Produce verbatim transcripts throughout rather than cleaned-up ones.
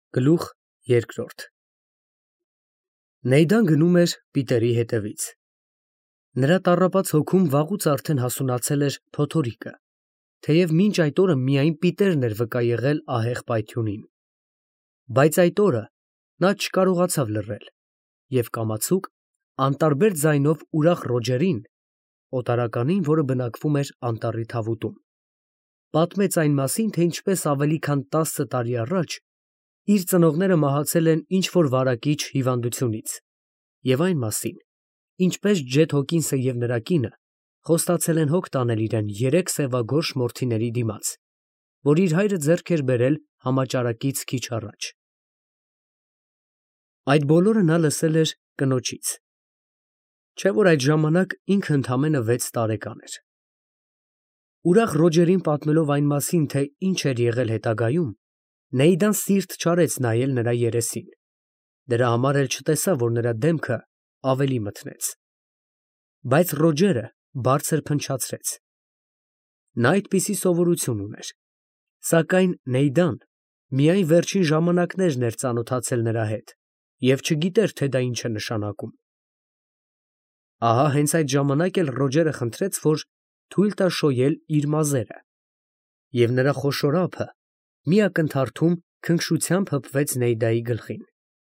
Գլուխ երկրորդ Նեյդան գնում էր Պիտերի հետևից։ Նրա տառապած հոգում վաղուց արդեն հասունացել էր փոթորիկը, թեև մինչ այդ օրը միայն Պիտերն էր վկա եղել ահեղ պայթյունին։ Բայց այդ օրը նա չկարողացավ լռել և կամացուկ, անտարբեր ձայնով ուրախ Ռոջերին, օտարականին, որը բնակվում էր անտառի թավուտում, պատմեց այն մասին, թե ինչպես ավելի քան տասը տարի առաջ իր ծնողները մահացել են ինչ֊որ վարակիչ հիվանդությունից, և այն մասին, ինչպես Ջեթ Հոքինսը և նրա կինը խոստացել են հոգ տանել իրեն երեք սևագորշ մորթիների դիմաց, որ իր հայրը ձեռք էր բերել համաճարակից քիչ առաջ։ Այդ բոլորը նա լսել էր կնոջից, չէ՞ որ այդ ժամանակ ինքը ընդամենը վեց տարեկան էր։ Ուրախ Ռոջերին պատմելով այն մասին, թե ինչ էր եղել հետագայում, Նեյդան սիրտ չարեց նայել նրա երեսին, դրա համար էլ չտեսավ, որ նրա դեմքը ավելի մթնեց։ Բայց Ռոջերը բարձր փնչացրեց։ Նա այդպիսի սովորություն ուներ, սակայն Նեյդան միայն վերջին ժամանակներն էր ծանոթացել նրա հետ և չգիտեր, թե դա ինչ է նշանակում։ Ահա հենց այդ ժամանակ էլ Ռոջերը խնդրեց, որ թույլ տա շոյել իր մազերը, և նրա խոշոր ափը մի ակնթարթում քնքշությամբ հպվեց Նեյդայի գլխին։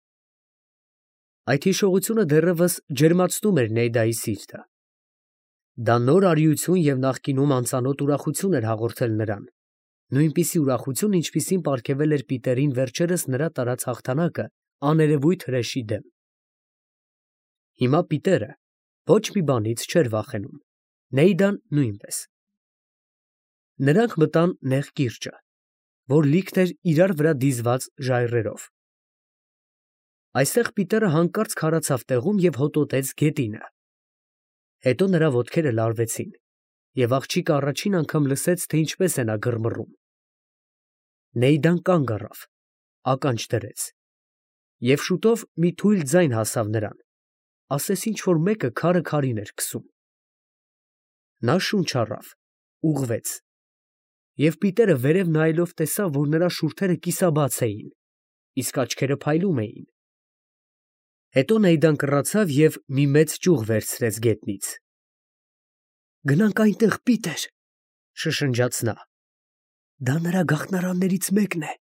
Այդ հիշողությունը դեռևս ջերմացնում էր Նեյդայի սիրտը։ Դա նոր արիություն և նախկինում անծանոթ ուրախություն էր հաղորդել նրան, նույնպիսի ուրախություն, ինչպիսին պարգևել էր Պիտերին վերջերս նրա տարած հաղթանակը աներևույթ հրեշի դեմ։ Հիմա Պիտերը ոչ մի բանից չէր վախենում, Նեյդան նույնպես։ Նրանք մտան նեղ կիրճը, որ լիքն էր իրար վրա դիզված ժայռերով։ Այստեղ Պիտերը հանկարծ քարացավ տեղում և հոտոտեց գետինը։ Հետո նրա ոտքերը լարվեցին, և աղջիկը առաջին անգամ լսեց, թե ինչպես է նա գրմռում։ Նեյդան կանգ առավ, ականջ դրեց, և շուտով մի թույլ ձայն հասավ նրան, ասես ինչ֊որ մեկը քարը քարին էր քսում։ Նա շունչ առավ, ուղղվեց, և Պիտերը վերև նայելով տեսավ, որ նրա շուրթերը կիսաբաց էին, իսկ աչքերը փայլում էին։ Հետո Նեյդան կռացավ և մի մեծ ճյուղ վերցրեց գետնից։ ֊ Գնանք այնտեղ, Պիտեր, ֊ շշնջաց նա, ֊ դա նրա գաղտնարաններից մեկն է։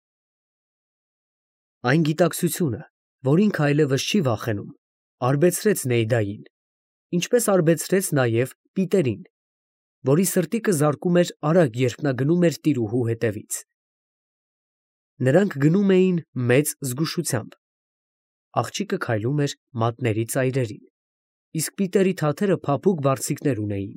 Այն գիտակցությունը, որ ինքը այլևս չի վախենում, արբեցրեց Նեյդային, ինչպես արբեցրեց նաև Պիտերին, որի սրտիկը զարկում էր արագ, երբ նա գնում էր տիրուհու հետևից։ Նրանք գնում էին մեծ զգուշությամբ։ Աղջիկը քայլում էր մատների ծայրերին, իսկ Պիտերի թաթերը փափուկ բարձիկներ ունեին։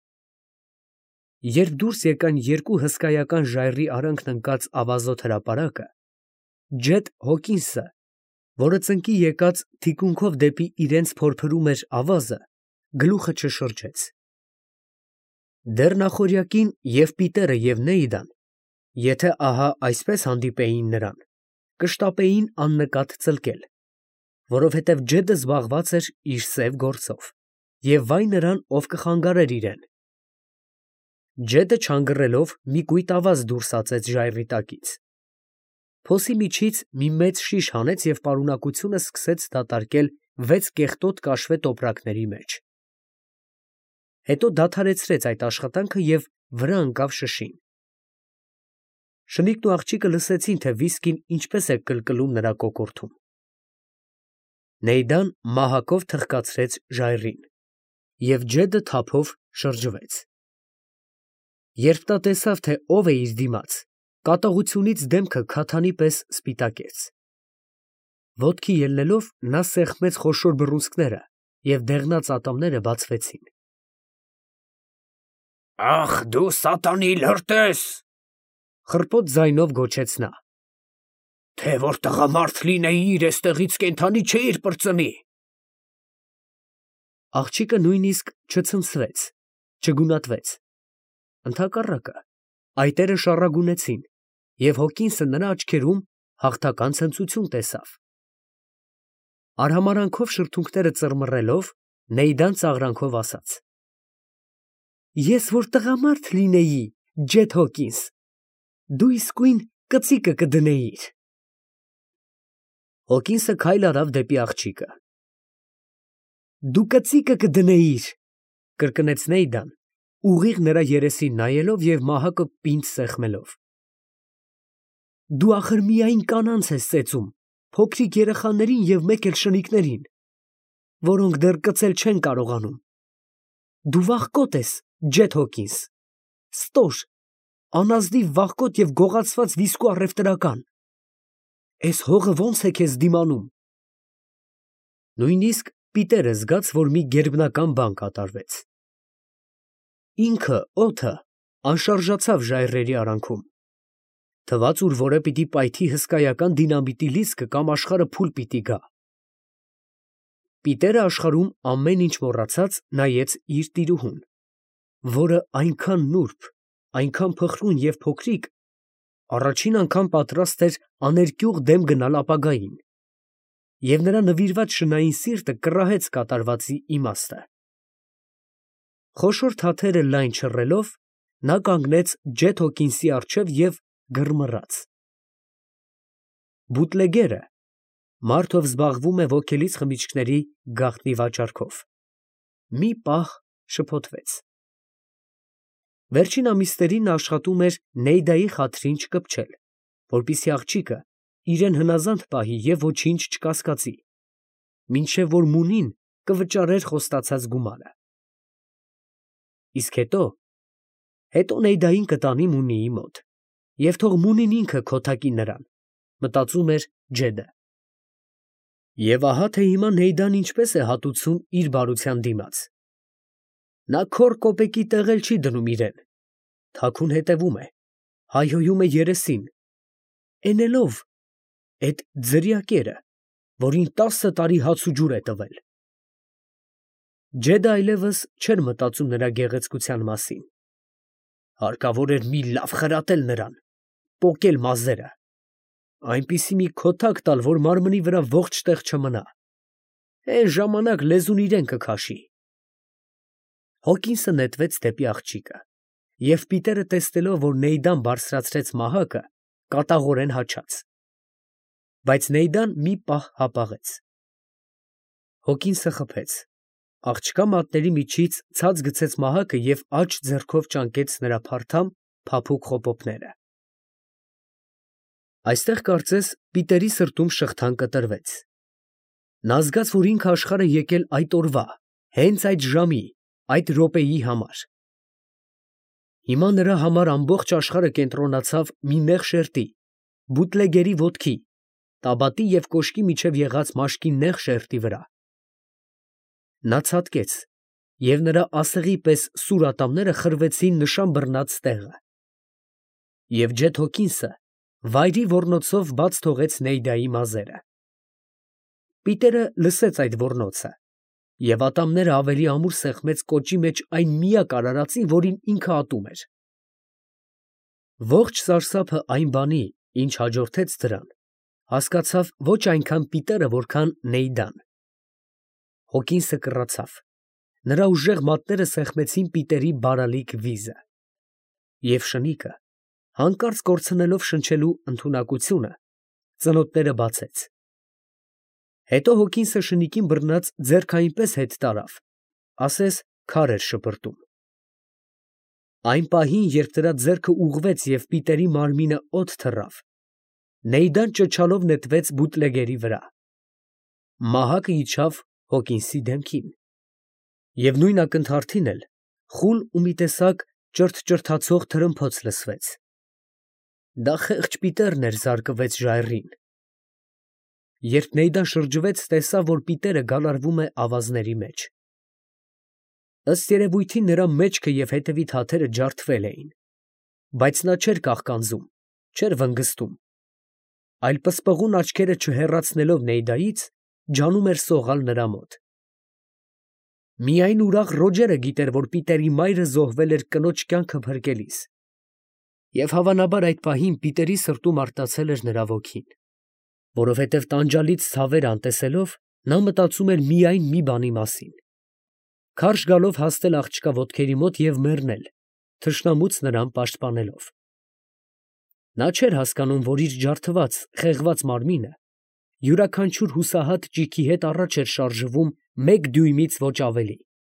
Երբ դուրս եկան երկու հսկայական ժայռի արանքն ընկած ավազոտ հրապարակը, Ջեթ Հոքինսը, որը ծնկի եկած թիկունքով դեպի իրենց փորփրում էր ավազը, գլուխը չշրջեց։ Դեռ նախօրյակին և Պիտերը և Նեյդան, եթե ահա այսպես հանդիպեին նրան, կշտապեին աննկատ ծլկել, որովհետև Ջեթը զբաղված էր իր սև գործով, և վայ նրան, ով կխանգարեր իրեն։ Ջեթը չանգռելով մի կույտ ավազ դուրս ածեց ժայռի տակից։ Փոսի միջից մի մեծ շիշ հանեց և պարունակությունը սկսեց դատարկել վեց կեղտոտ կաշվե տոպրակների մեջ։ Հետո դադարեցրեց այդ աշխատանքը և վրա ընկավ շշին։ Շնիկն ու աղջիկը լսեցին, թե վիսկին ինչպես է կլկլում նրա կոկորդում։ Նեյդան մահակով թխկացրեց ժայռին, և Ջեթը թափով շրջվեց։ Երբ նա տեսավ, թե ով է իր դիմաց, կատաղությունից դեմքը քաթանի պես սպիտակեց։ Ոտքի ելնելով, նա սեղմեց խոշոր բռունցքները, և դեղնած ատամները բացվեցին։ ֊ Ա՜խ, դու սատանի լրտես, ֊ խռպոտ ձայնով գոչեց նա, ֊ թե որ տղամարդ լինեիր, էստեղից կենդանի չէիր պրծնի։ Աղջիկը նույնիսկ չցնցվեց, չգունատվեց։ Ընդհակառակը, այտերը շառագունեցին, և Հոքինսը նրա աչքերում հաղթական ցնծություն տեսավ։ Արհամարհանքով շրթունքները ծռմռելով, Նեյդան ծաղրանքով ասաց. ֊ Ես որ տղամարդ լինեի, Ջեթ Հոքինս, դու իսկույն կծիկը կդնեիր։ Հոկինսը քայլ արավ դեպի աղջիկը։ Դու կծիկը կդնեիր, կրկնեց Նեյդան, ուղիղ նրա երեսին նայելով և մահակը պինդ սեղմելով։ Դու ախր միայն կանանց ես ծեծում, փոքրիկ երեխաներին և մեկ էլ շնիկներին, որոնք դեռ կծել չեն կարողանում։ Դու վախկոտ ես, Ջեթ Հոքինս, ստոր, անազնիվ վախկոտ և գողացված ոսկու առևտրական։ Էս հողը ո՞նց է քեզ դիմանում։ Նույնիսկ Պիտերը զգաց, որ մի գերբնական բան կատարվեց։ Ինքը, օդը, անշարժացավ ժայռերի արանքում։ Թվաց, ուր որը պիտի պայթի հսկայական դինամիտի լիցքը կամ աշխարհը փուլ պիտի գա։ Պիտերը աշխարհում ամեն ինչ մոռացած նայեց իր տիրուհուն, որը այնքան նուրբ, այնքան փխրուն և փոքրիկ, առաջին անգամ պատրաստ էր աներկյուղ դեմ գնալ ապագային, և նրա նվիրված շնային սիրտը կռահեց կատարվածի իմաստը։ Խոշոր թաթերը լայն չռելով, նա կանգնեց Ջեթ Հոքինսի առջև և գրմռաց. Բուտլեգերը մարդ, ով զբաղվում է ոգելից խմիչքների գաղտնի վաճառքով, մի պահ շփոթվեց։ Վերջին ամիսներին նա աշխատում էր Նեյդայի խաթրին չկպչել, որպեսզի աղջիկը իրան հնազանդ պահի և ոչինչ չկասկածի, մինչև որ Մունին կվճարեր խոստացած գումարը։ Իսկ հետո… հետո Նեյդային կտանի Մունիի մոտ, և թող Մունին ինքը քոթակի նրան, մտածում էր Ջեդը։ Եվ ահա թե հիմա Նեյդան ինչպես է հատուցում իր բարության դիմաց. նա քոր կոպեկի տեղ էլ չի դնում իրան, թաքուն հետևում է, հայհոյում է երեսին, էնելով էդ ձրիակերը, որին տասը տարի հաց ու ջուր է տվել։ Ջեդը այլևս չէր մտածում նրա գեղեցկության մասին. հարկավոր էր մի լավ խրատել նրան, պոկել մազերը, այնպիսի մի քոթակ տալ, որ մարմնի վրա ողջ տեղ չմնա, էն ժամանակ լեզուն իրան կքաշի։ Հոկինսը նետվեց դեպի աղջիկը, և Պիտերը տեսնելով, որ Նեյդան բարձրացրեց մահակը, կատաղորեն հաչաց։ Բայց Նեյդան մի պահ հապաղեց։ Հոկինսը խփեց, աղջկա մատների միջից ցած գցեց մահակը և աջ ձեռքով ճանկեց նրա փարթամ, փափուկ խոպոպները։ Այստեղ կարծես Պիտերի սրտում շղթան կտրվեց։ Նա զգաց, որ ինքը աշխարհ է եկել այդ օրվա, հենց այդ ժամի, այդ րոպեի համար։ Հիմա նրա համար ամբողջ աշխարհը կենտրոնացավ մի նեղ շերտի, բուտլեգերի ոտքի, Տաբատի և կոշկի միջև եղած մաշկի նեղ շերտի վրա։ Նա ցատկեց, և նրա ասեղի պես սուր ատամները խրվեցին նշան բռնած տեղը։ Եվ Ջեթ Հոքինսը վայրի ոռնոցով բաց թողեց Նեյդայի մազերը։ Պիտերը լսեց այդ ոռնոցը, և ատամները ավելի ամուր սեղմեց կոճի մեջ այն միակ արարածին, որին ինքը ատում էր։ Ողջ սարսափը այն բանի, ինչ հաջորդեց դրան, հասկացավ ոչ այնքան Պիտերը, որքան Նեյդան։ Հոկինսը կռացավ, նրա ուժեղ մատները սեղմեցին Պիտերի բարալիկ վիզը։ Եվ շնիկը, հանկարծ կորցնելով շնչելու ընդունակությունը, ծնոտները բացեց։ Հետո Հոկինսը շնիկին բռնած ձեռքը այնպես հետ տարավ, ասես քար էր շպրտում։ Այն պահին, երբ նրա ձեռքը ուղղվեց և Պիտերի մարմինը օդ թռավ, Նեյդան ճչալով նետվեց բուտլեգերի վրա։ Մահակը իջավ Հոկինսի դեմքին, և նույն ակնթարթին էլ խուլ ու մի տեսակ ճրթճրթացող թրմփոց լսվեց։ Դա խեղճ Պիտերն էր զարկվեց ժայռին։ Երբ Նեյդան շրջվեց, տեսավ, որ Պիտերը գալարվում է ավազների մեջ։ Ըստ երևույթին նրա մեջքը և հետևի թաթերը ջարդվել էին, բայց նա չէր կաղկանձում, չէր վնգստում, այլ պսպղուն աչքերը չհեռացնելով Նեյդայից, ջանում էր սողալ նրա մոտ։ Միայն ուրախ Ռոջերը գիտեր, որ Պիտերի մայրը զոհվել էր կնոջ կյանքը փրկելիս, և հավանաբար այդ պահին Պիտերի սրտում արտացել էր նրա ոգին, որովհետև տանջալից ցավեր անտեսելով, նա մտածում էր միայն մի բանի մասին. քարշ գալով հասնել աղջկա ոտքերի մոտ և մեռնել, թշնամուց նրան պաշտպանելով։ Նա չէր հասկանում, որ իր ջարդված, խեղված մարմինը յուրաքանչյուր հուսահատ ճիգի հետ առաջ էր շարժվում մեկ դյույմից ոչ ավելի։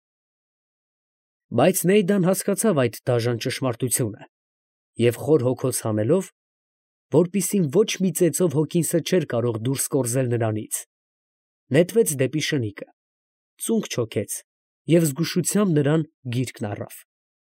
Բայց Նեյդան հասկացավ այդ դաժան ճշմարտությունը և խոր հոգոց հանելով, որպիսին ոչ մի ծեծով հոգինսը չէր կարող դուրս կորզել նրանից, նետվեց դեպի շնիկը, ծունկ չոքեց և զգուշությամբ նրան գիրկն առավ։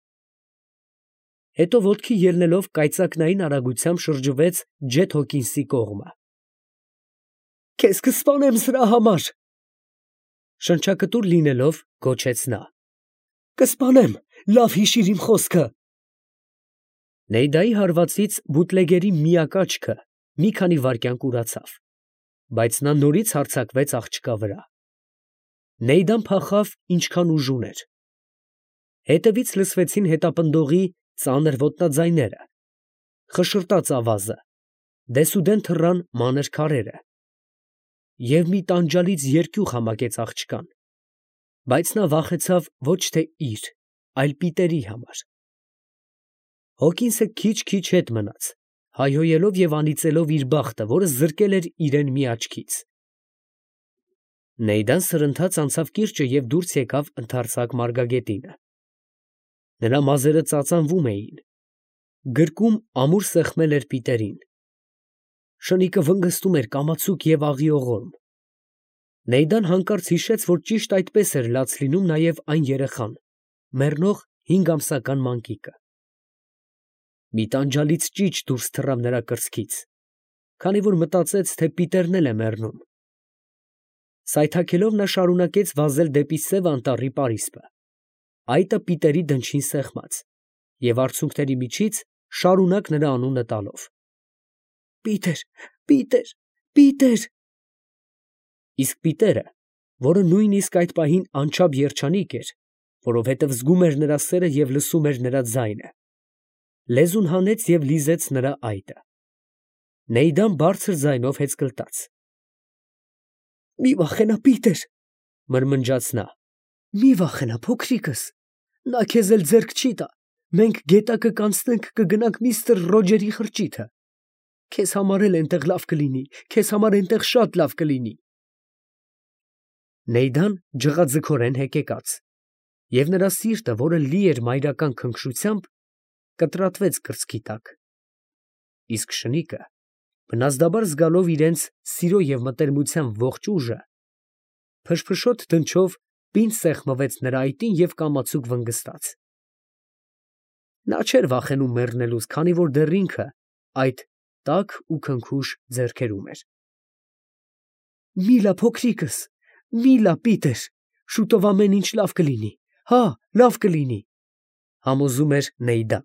Հետո ոտքի ելնելով կայծակնային արագությամբ շրջվեց Ջեթ Հոքինսի կողմը։ «Քեզ կսպանեմ սրա համար», շնչակտուր լինելով գոչեց նա։ «Կսպանեմ, լավ հիշիր իմ խոսքը»։ Նեյդայի հարվածից բուտլեգերի միակ աչքը մի քանի վայրկյան կուրացավ, բայց նա նորից հարձակվեց աղջկա վրա։ Նեյդան փախավ ինչքան ուժ ուներ։ Հետևից լսվեցին հետապնդողի ծանր ոտնաձայները, խշշտաց ավազը, դեսուդեն թռան մանր քարերը, և մի տանջալից երկյուղ համակեց աղջկան, բայց նա վախեցավ ոչ թե իր, այլ Պիտերի համար։ Հոքինսը քիչ֊քիչ հետ մնաց, հայհոյելով և անիծելով իր բախտը, որը զրկել էր իրեն մի աչքից։ Նեյդան սրընթաց անցավ կիրճը և դուրս եկավ ընդարձակ մարգագետինը։ Նրա մազերը ծածանվում էին, գրկում ամուր սեղմել էր Պիտերին։ Շնիկը վնգստում էր կամացուկ և աղիողորմ։ Նեյդան հանկարծ հիշեց, որ ճիշտ այդպես էր լաց լինում նաև այն երեխան, մեռնող հինգ ամսական մանկիկը։ Մի տանջալից ճիչ դուրս թռավ նրա կրծքից, քանի որ մտածեց, թե Պիտերն էլ է մեռնում։ Սայթաքելով նա շարունակեց վազել դեպի Սև Անտառի պարիսպը, այտը Պիտերի դնչին սեղմած, և արցունքների միջից շարունակ նրա անունը տալով. «Պիտեր, Պիտեր, Պիտեր»։ Իսկ Պիտերը, որը նույնիսկ այդ պահին անչափ երջանիկ էր, որովհետև զգում էր նրա սերը և լսում էր նրա ձայնը, լեզուն հանեց և լիզեց նրա այտը։ Նեյդան բարձր ձայնով հեծկլտաց. «Մի վախենա, Պիտեր», մրմնջաց նա, «մի վախենա, փոքրիկս, նա քեզ էլ ձեռք չի տա, մենք գետակը կանցնենք, կգնանք միստր Ռոջերի խրճիթը, քեզ համար էլ էնտեղ լավ կլինի, քեզ համար էնտեղ շատ լավ կլինի»։ Նեյդան ջղաձգորեն հեկեկաց, և նրա սիրտը, որը լի էր մայրական քնքշությամբ, կտրատվեց կրծքի տակ։ Իսկ շնիկը, բնազդաբար զգալով իրենց սիրո և մտերմության ողջ ուժը, փշփշոտ դնչով պինդ սեղմվեց նրա այտին և կամացուկ վնգստաց։ Նա չէր վախենում մեռնելուց, քանի որ դեռ ինքը այդ տաք ու քնքուշ ձեռքերում էր։ «Մի լա, փոքրիկս, մի լա, Պիտեր, շուտով ամեն ինչ լավ կլինի, հա, լավ կլինի», համոզում էր Նեյդան։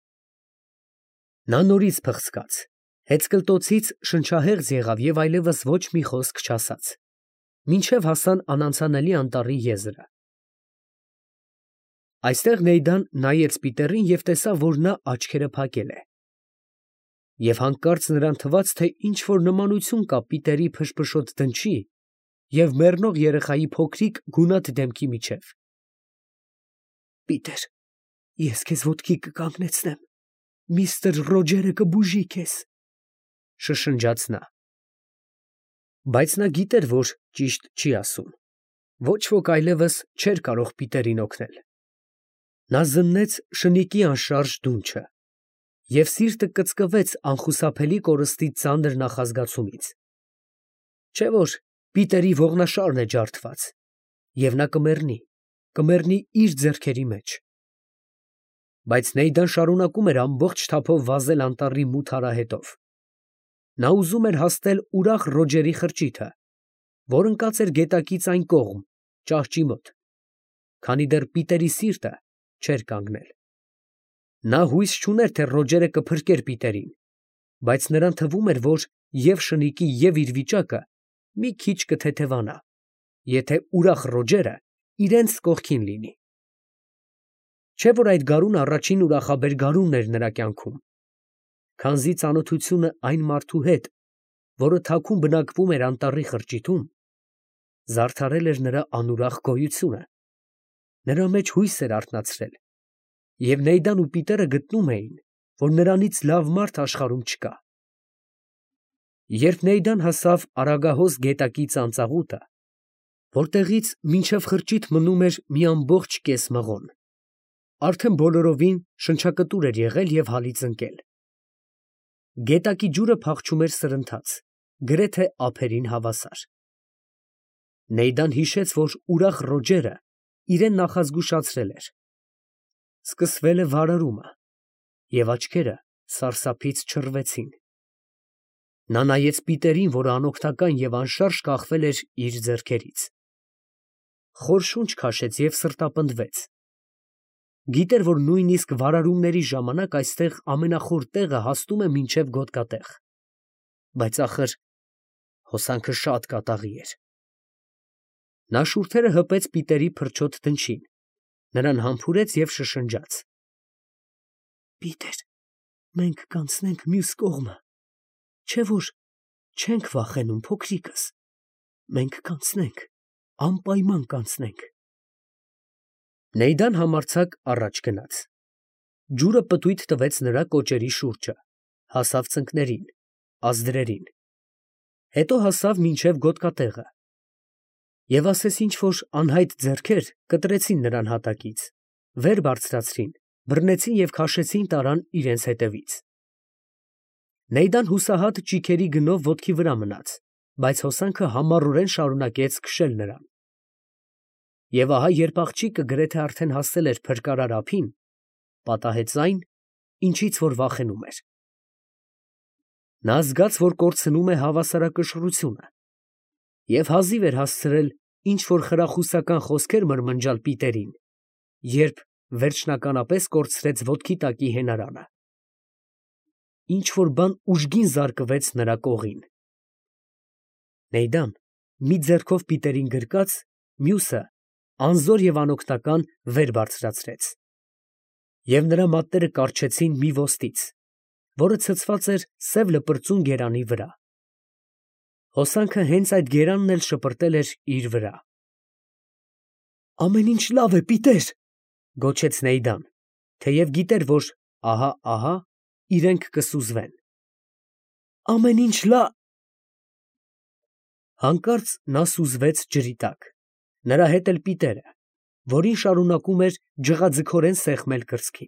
Նա նորից փխցկաց, հեծկլտոցից շնչահեղձ եղավ և այլևս ոչ մի խոսք չասաց, մինչև հասան անանցանելի անտառի եզրը։ Այստեղ Նեյդան նայեց Պիտերին և տեսավ, որ նա աչքերը փակել է։ Եվ հանկարծ նրան թվաց, թե ինչ֊որ նմանություն կա Պիտերի փշփշոտ դնչի և մեռնող երեխայի փոքրիկ գունատ դեմքի միջև։ «Պիտեր, ես քեզ ոտքի կկանգնեցնեմ, միստր Ռոջերը կբուժի քեզ», շշնջաց նա։ Բայց նա գիտեր, որ ճիշտ չի ասում, ոչ ոք այլևս չէր կարող Պիտերին օգնել։ Նա զննեց շնիկի անշարժ դունչը, և սիրտը կծկվեց անխուսափելի կորստի ծանր նախազգացումից։ Չէ՞ որ Պիտերի ողնաշարն է ջարդված, և նա կմեռնի, կմեռնի իր ձեռքերի մեջ։ Բայց Նեյդան շարունակում էր ամբողջ թափով վազել անտառի մութ արահետով։ Նա ուզում էր հասնել ուրախ Ռոջերի խրճիթը, որ ընկած էր գետակից այն կողմ, ճահճի մոտ, քանի դեռ Պիտերի սիրտը չէր կանգնել։ Նա հույս չուներ, թե Ռոջերը կփրկեր Պիտերին, բայց նրան թվում էր, որ և շնիկի և իր վիճակը մի քիչ կթեթևանա, եթե ուրախ Ռոջերը իրենց կողքին լինի։ Չէ՞ որ այդ գարունը առաջին ուրախաբեր գարունն էր նրա կյանքում, քանզի ծանոթությունը այն մարդու հետ, որը թաքուն բնակվում էր անտառի խրճիթում, զարդարել էր նրա անուրախ գոյությունը, նրա մեջ հույս էր արթնացրել, և Նեյդան ու Պիտերը գտնում էին, որ նրանից լավ մարդ աշխարհում չկա։ Երբ Նեյդան հասավ Արագահոս գետակի ծանծաղուտը, որտեղից մինչև խրճիթ մնում էր մի ամբողջ կես մղոն, արդեն բոլորովին շնչակտուր էր եղել և հալից ընկել։ Գետակի ջուրը փախչում էր սրընթաց, գրեթե ափերին հավասար։ Նեյդան հիշեց, որ ուրախ Ռոջերը իրեն նախազգուշացրել էր. սկսվել է վարարումը, և աչքերը սարսափից չռվեցին։ Նա նայեց Պիտերին, որը անօգնական և անշարժ կախվել էր իր ձեռքերից։ Խոր շունչ քաշեց և սրտապնդվեց։ Գիտեր, որ նույնիսկ վարարումների ժամանակ այստեղ ամենախոր տեղը հասնում է մինչև գոտկատեղ, բայց ախր հոսանքը շատ կատաղի էր։ Նա շուրթերը հպեց Պիտերի փրչոտ դնչին, նրան համբուրեց և շշնջաց. «Պիտեր, մենք կանցնենք մյուս կողմը, չէ՞ որ չենք վախենում, փոքրիկս, մենք կանցնենք, անպայման կանցնենք»։ Նեյդան համարձակ առաջ գնաց։ Ջուրը պտույտ տվեց նրա կոճերի շուրջը, հասավ ծնկներին, ազդրերին, հետո հասավ մինչև գոտկատեղը, և ասես ինչ֊որ անհայտ ձեռքեր կտրեցին նրան հատակից, վեր բարձրացրին, բռնեցին և քաշեցին տարան իրենց հետևից։ Նեյդան հուսահատ ճիգերի գնով ոտքի վրա մնաց, բայց հոսանքը համառորեն շարունակեց քշել նրան։ Եվ ահա, երբ աղջիկը գրեթե արդեն հասել էր փրկարար ափին, պատահեց այն, ինչից որ վախենում էր։ Նա զգաց, որ կորցնում է հավասարակշռությունը, և հազիվ էր հասցրել ինչ֊որ խրախուսական խոսքեր մրմնջալ Պիտերին, երբ վերջնականապես կորցրեց ոտքի տակի հենարանը։ Ինչ֊որ բան ուժգին զարկվեց նրա կողին։ Նեյդան մի ձեռքով Պիտերին գրկած, մյուսը անզոր և անօգնական վեր բարձրացրեց, և նրա մատները կառչեցին մի ոստից, որը ցցված էր սև լպրծուն գերանի վրա։ Հոսանքը հենց այդ գերանն էլ շպրտել էր իր վրա։ «Ամեն ինչ լավ է, Պիտեր», ֊ գոչեց Նեյդան, թեև գիտեր, որ ահա֊ահա իրենք կսուզվեն։ «Ամեն ինչ լա…»։ Հանկարծ նա սուզվեց ջրի տակ, նրա հետ էլ Պիտերը, որին շարունակում էր ջղաձգորեն սեղմել կրծքին։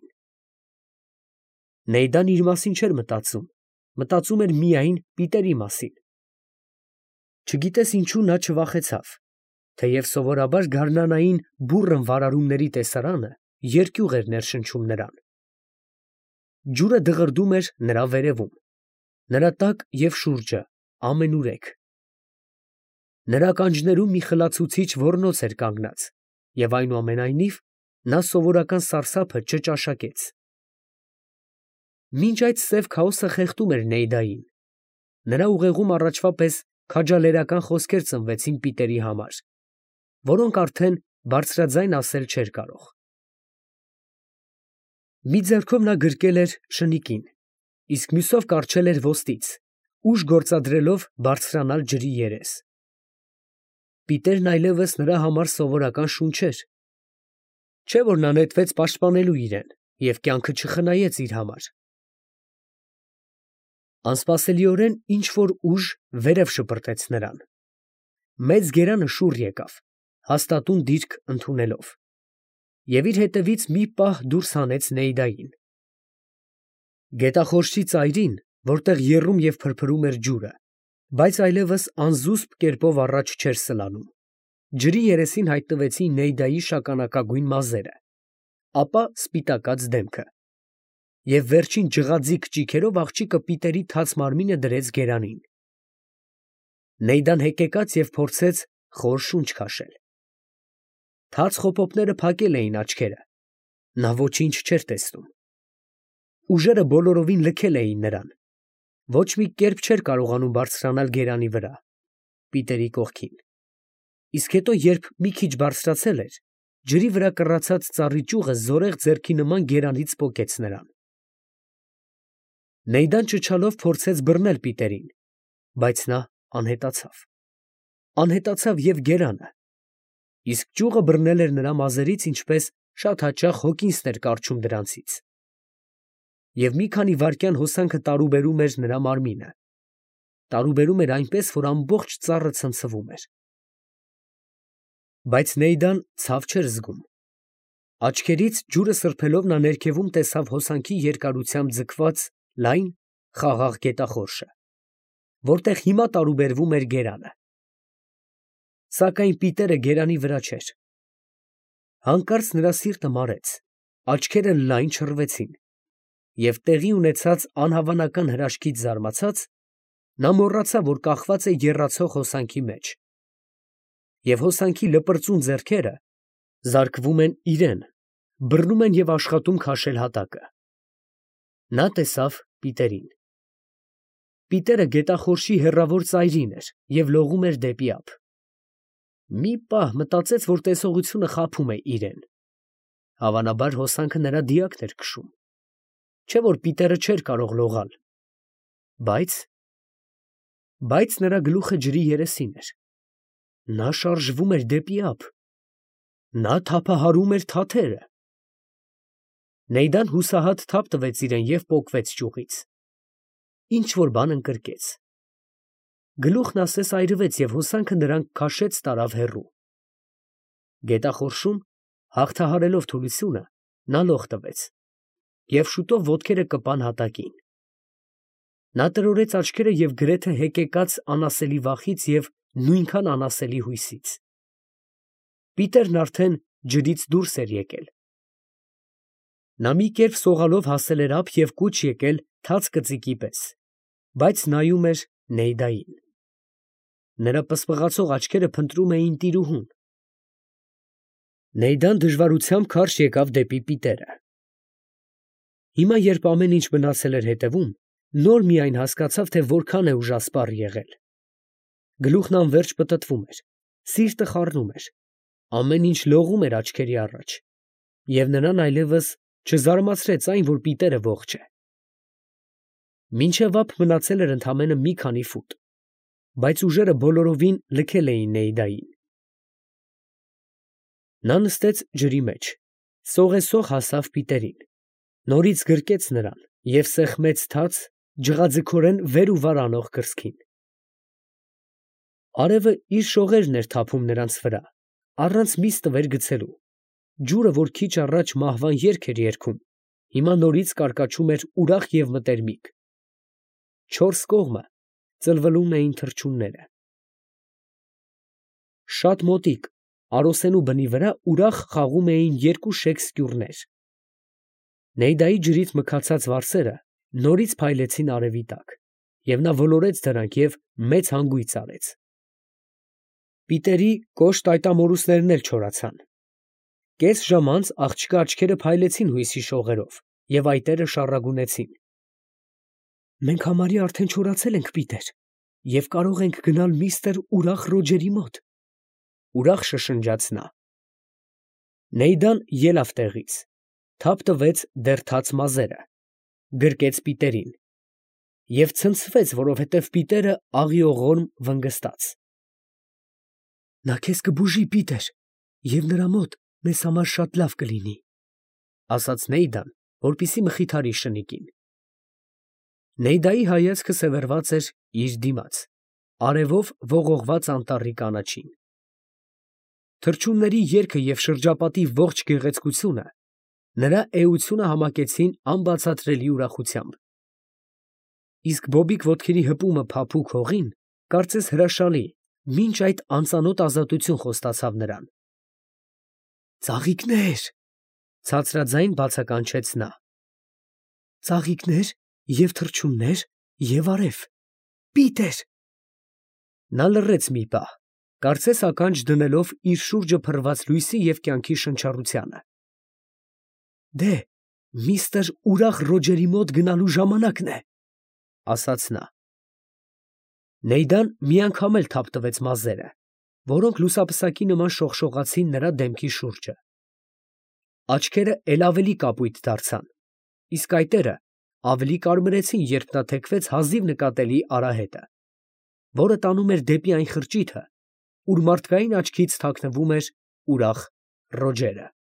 Նեյդան իր մասին չէր մտածում, մտածում էր միայն Պիտերի մասին։ Չգիտես ինչու նա չվախեցավ, թեև սովորաբար գարնանային բուռն վարարումների տեսարանը երկյուղ էր ներշնչում նրան։ Ջուրը դղրդում էր նրա վերևում, նրա տակ և շուրջը ամենուրեք։ Նրա ականջներում մի խլացուցիչ ոռնոց էր կանգնած, և այնուամենայնիվ նա սովորական սարսափը չճաշակեց։ Մինչ այդ սև քաոսը խեղդում էր Նեյդային, նրա ուղեղում առաջվա պես քաջալերական խոսքեր ծնվեցին Պիտերի համար, որոնք արդեն բարձրաձայն ասել չէր կարող։ Մի ձեռքով նա գրկել էր շնիկին, իսկ մյուսով կառչել էր ոստից, ուժ գործադրելով բարձրանալ ջրի երես։ Պիտերն այլևս նրա համար սովորական շուն չէր, չէ՞ որ նա նետվեց պաշտպանելու իրեն և կյանքը չխնայեց իր համար։ Անսպասելիորեն ինչ֊որ ուժ վերև շպրտեց նրան։ Մեծ գերանը շուռ եկավ, հաստատուն դիրք ընդունելով, և իր հետևից մի պահ դուրս հանեց Նեյդային։ Գետախորշի ծայրին, որտեղ եռում և փրփրում էր ջուրը, բայց այլևս անզուսպ կերպով առաջ չէր սլանում, ջրի երեսին հայտնվեցին Նեյդայի շագանակագույն մազերը, ապա սպիտակած դեմքը, և վերջին ջղաձիգ ճիգերով աղջիկը Պիտերի թաց մարմինը դրեց գերանին։ Նեյդան հեկեկաց և փորձեց խոր շունչ քաշել։ Թաց խոպոպները փակել էին աչքերը, նա ոչինչ չէր տեսնում։ Ուժերը բոլորովին լքել էին նրան, ոչ մի կերպ չէր կարողանում բարձրանալ գերանի վրա, Պիտերի կողքին, իսկ հետո, երբ մի քիչ բարձրացել էր, ջրի վրա կռացած ծառի ճյուղը զորեղ ձեռքի նման գերանից պոկեց նրան։ Նեյդան ճչալով փորձեց բռնել Պիտերին, բայց նա անհետացավ։ Անհետացավ և գերանը, իսկ ճյուղը բռնել էր նրա մազերից, ինչպես շատ հաճախ հոգինստն էր կառչում դրանցից, և մի քանի վայրկյան հոսանքը տարուբերում էր նրա մարմինը, տարուբերում էր այնպես, որ ամբողջ ծառը ցնցվում էր։ Բայց Նեյդան ցավ չէր զգում։ Աչքերից ջուրը սրբելով նա ներքևում տեսավ հոսանքի երկարությամբ ձգված լայն, խաղաղ գետախորշը, որտեղ հիմա տարուբերվում էր գերանը։ Սակայն Պիտերը գերանի վրա չէր։ Հանկարծ նրա սիրտը մարեց, աչքերը լայն չռվեցին, և տեղի ունեցած անհավանական հրաշքից զարմացած, նա մոռացավ, որ կախված է եռացող հոսանքի մեջ, և հոսանքի լպրծուն ձեռքերը զարկվում են իրեն, բռնում են և աշխատում քաշել հատակը։ Նա տեսավ Պիտերին։ Պիտերը գետախորշի հեռավոր ծայրին էր և լողում էր դեպի ափ։ Մի պահ մտածեց, որ տեսողությունը խաբում է իրեն։ Հավանաբար հոսանքը նրա դիակն էր քշում, չէ՞ որ Պիտերը չէր կարող լողալ։ Բայց… բայց նրա գլուխը ջրի երեսին էր։ Նա շարժվում էր դեպի ափ։ Նա թափահարում էր թաթերը։ Նեյդան հուսահատ թափ տվեց իրեն և պոկվեց ճյուղից։ Ինչ֊որ բան ընկրկեց։ Գլուխն ասես այրվեց, և հոսանքը նրան քաշեց տարավ հեռու։ Գետախորշում, հաղթահարելով թուլությունը, նա լող տվեց, և շուտով ոտքերը կպան հատակին։ Նա տրորեց աչքերը և գրեթե հեկեկաց անասելի վախից և նույնքան անասելի հույսից։ Պիտերն արդեն ջրից դուրս էր եկել։ Նա մի կերպ սողալով հասել էր ափ և կուչ եկել թաց կծիկի պես, բայց նայում էր Նեյդային։ Նրա պսպղացող աչքերը փնտրում էին տիրուհուն։ Նեյդան դժվարությամբ քարշ եկավ դեպի Պիտերը։ Հիմա, երբ ամեն ինչ մնացել էր հետևում, նոր միայն հասկացավ, թե որքան է ուժասպառ եղել։ Գլուխն անվերջ պտտվում էր, սիրտը խառնում էր, ամեն ինչ լողում էր աչքերի առաջ, և նրան այլևս չզարմացրեց այն, որ Պիտերը ողջ է։ Մինչև ափ մնացել էր ընդամենը մի քանի ֆուտ, բայց ուժերը բոլորովին լքել էին Նեյդային։ Նա նստեց ջրի մեջ, սողեսող հասավ Պիտերին, նորից գրկեց նրան և սեղմեց թաց, ջղաձգորեն վեր ու վար անող կրծքին։ Արևը իր շողերն էր թափում նրանց վրա, առանց միս տվեր գցելու։ Ջուրը, որ քիչ առաջ մահվան երգ էր երգում, հիմա նորից կարկաչում էր ուրախ և մտերմիկ։ Չորս կողմը ծլվլում էին թռչունները։ Շատ մոտիկ, արոսենու բնի վրա ուրախ խաղում էին երկու շեկ սկյուռներ։ Նեյդայի ջրից մքացած վարսերը նորից փայլեցին արևի տակ, և նա ոլորեց դրանք և մեծ հանգույց արեց։ Պիտերի կոշտ այտամորուսներն էլ չորացան։ Կես ժամ անց աղջկա աչքերը փայլեցին հույսի շողերով, և այտերը շառագունեցին։ «Մենք համարյա արդեն չորացել ենք, Պիտեր, և կարող ենք գնալ միստր ուրախ Ռոջերի մոտ», ֊ ուրախ շշնջաց նա։ Նեյդան ելավ տեղից, թափ տվեց դեռ թաց մազերը, գրկեց Պիտերին և ցնցվեց, որովհետև Պիտերը աղիողորմ վնգստաց։ «Նա քեզ կբուժի, Պիտեր, և նրա մոտ մեզ համար շատ լավ կլինի», ֊ ասաց Նեյդան, որպեսզի մխիթարի շնիկին։ Նեյդայի հայացքը սևեռված էր իր դիմաց, արևով ողողված անտառի կանաչին։ Թռչունների երգը և շրջապատի ողջ գեղեցկությունը նրա էությունը համակեցին անբացատրելի ուրախությամբ։ Իսկ բոբիկ ոտքերի հպումը փափուկ հողին, կարծես հրաշալի, մինչ այդ անծանոթ ազատություն խոստացավ նրան։ «Ծաղիկնե՜ր», ֊ ցածրաձայն բացականչեց նա։ «Ծաղիկներ և թռչուններ և արև, Պիտեր»։ Նա լռեց մի պահ, կարծես ականջ դնելով իր շուրջը փռված լույսի և կյանքի շնչառությանը։ «Դե, միստր ուրախ Ռոջերի մոտ գնալու ժամանակն է», ֊ ասաց նա։ Նեյդան մի անգամ էլ թափ տվեց մազերը, որոնք լուսապսակի նման շողշողացին նրա դեմքի շուրջը։ Աչքերը էլ ավելի կապույտ դարձան, իսկ այտերը ավելի կարմրեցին, երբ նա թեքվեց հազիվ նկատելի արահետը, որը տանում էր դեպի այն խրճիթը, ուր մարդկային աչքից թաքնվում էր ուրախ Ռոջերը։